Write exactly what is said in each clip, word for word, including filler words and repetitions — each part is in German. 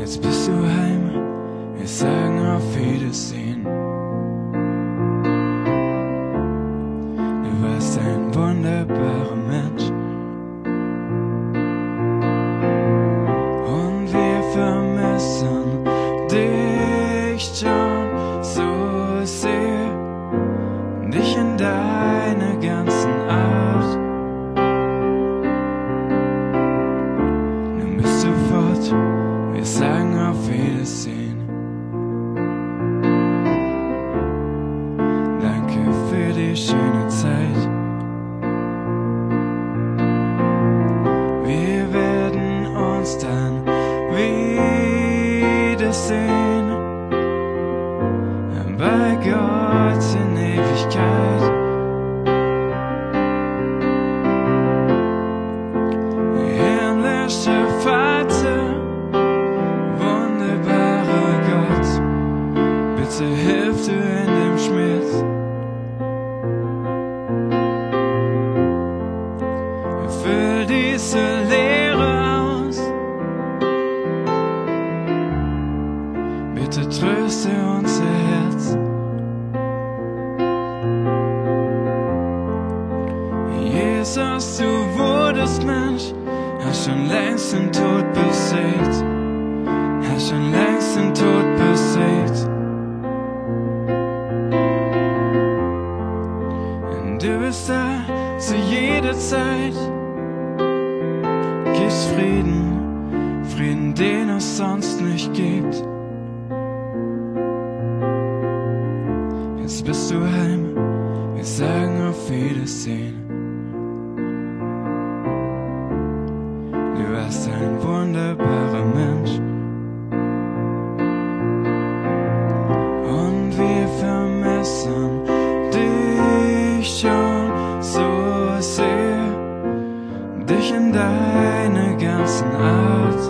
Jetzt bist du heim, wir sagen auf Wiedersehen. Du warst ein wunderbarer Mensch und wir vermissen dich schon so sehr, dich in deiner ganzen Art. Nun bist du fort, wir sagen auf Wiedersehen. Danke für die schöne Zeit. Wir werden uns dann wiedersehen bei Gott in Ewigkeit. Himmlischer Vater, wunderbarer Gott, bitte hilf du in dem Schmerz. Füll diese Leere aus, bitte tröste unser Herz. Jesus, du wurdest Mensch, hast schon längst den Tod besiegt, hast schon längst den Tod besiegt. Und du bist da zu jeder Zeit, gibst Frieden, Frieden, den es sonst nicht gibt. Jetzt bist du heim, wir sagen auf Wiedersehen. Du warst ein wunderbarer Mensch und wir vermissen dich schon so sehr, dich in deiner ganzen Art.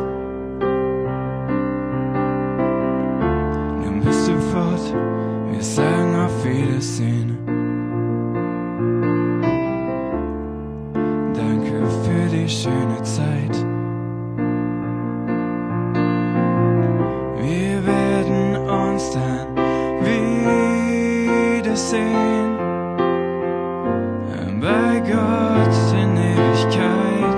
Nun bist du fort, wir sagen auf Wiedersehen. Danke für die schöne Zeit. Wir werden uns dann wiedersehen bei Gott in Ewigkeit.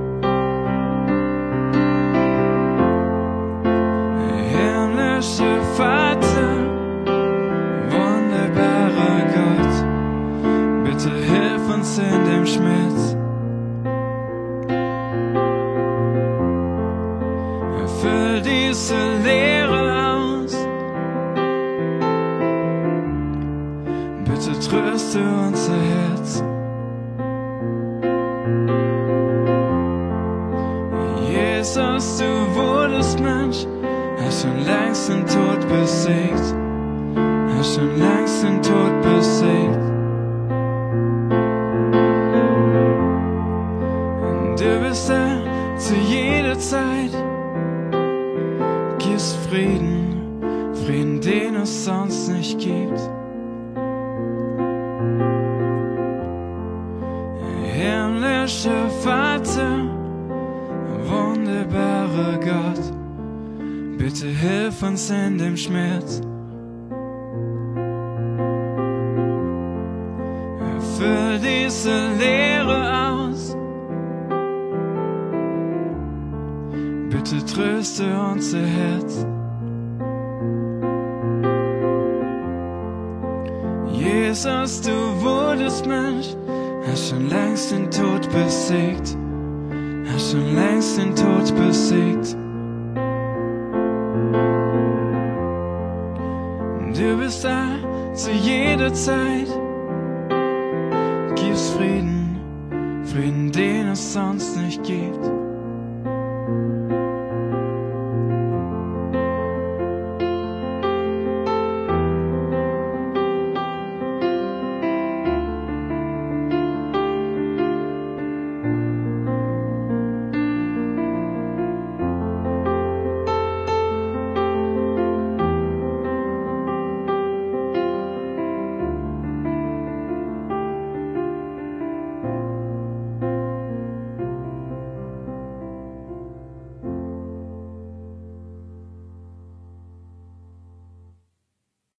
Himmlischer Vater, wunderbarer Gott, bitte hilf uns in dem Schmerz. Füll diese Leere aus, bitte tröste unser Herz. Jesus, du wurdest Mensch, hast schon längst den Tod besiegt, hast schon längst den Tod besiegt. Und du bist da zu jeder Zeit, gibst Frieden, Frieden, den es sonst nicht gibt. Himmlischer Vater, wunderbarer Gott, bitte hilf uns in dem Schmerz. Füll diese Leere aus, bitte tröste unser Herz. Jesus, du wurdest Mensch, hast schon längst den Tod besiegt, hast schon längst den Tod besiegt. Du bist da zu jeder Zeit,